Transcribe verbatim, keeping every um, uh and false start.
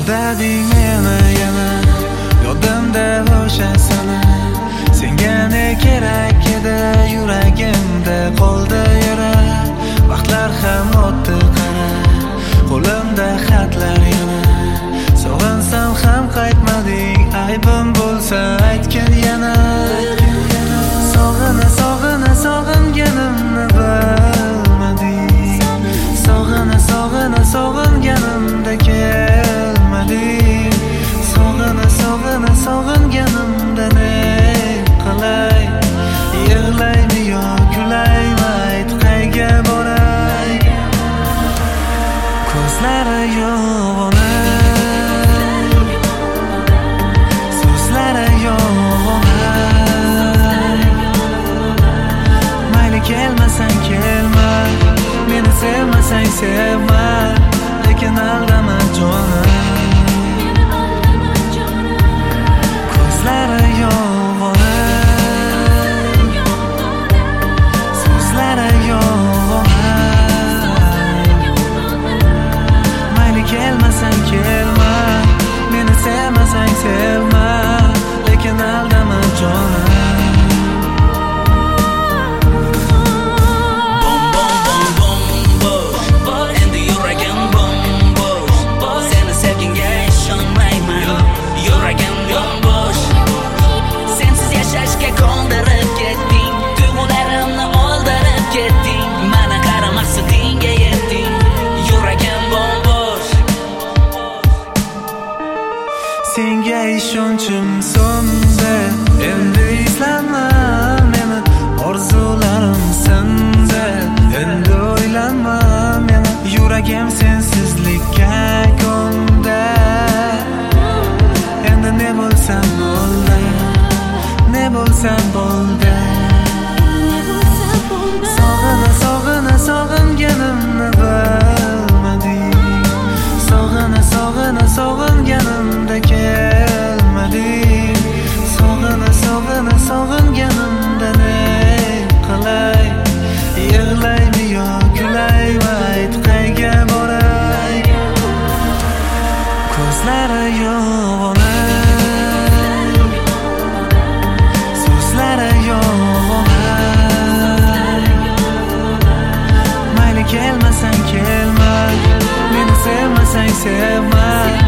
aldading meni yana yodimda o'sha sana. Senga ne kerak edi, yuragimda qoldi yara. Vaqtlar ham o'tdi qara, qo'limda xatlar yana. Sog'insam ham qaytmading, aybim bo'lsa aytgin yana. Sog'ina sog'ina sog'inganimni bilmading. Sog'ina sog'ina sog'inganimda kelmading. Sog'ina sog'ina sog'inganimda ne qilay? Yig'laymi yo kulaymi, ayt qayga boray? Ko'zlari yo'q ona, so'zlari yo'q ona. Mayli kelmasang kelma, meni sevmasang sevma, lekin aldama jonim. Ko'zlari yo'q ona, so'zlari yo'q ona. Mayli kelmasang kelma, meni sevmasang sevma, lekin aldama jonim. Senga ishonchim so'ndi, endi izlanma meni, orzularim sindi, endi o'ylanma meni. Yuragim sensizlikka ko'ndi, endi ne bo'lsam bo'ldi, ne bo'lsam bo'ldi. Sog'ina sog'ina sog'inganimni bilmading. Sog'ina sog'ina sog'inganimda kelmading. Sog'ina sog'ina sog'inganimda ne qilay? Yig'laymi yo kulaymi, ayt qayga boray? Ko'zlari yo'q ona, so'zlari yo'q ona. Mayli kelmasang kelma, meni sevmasang sevma,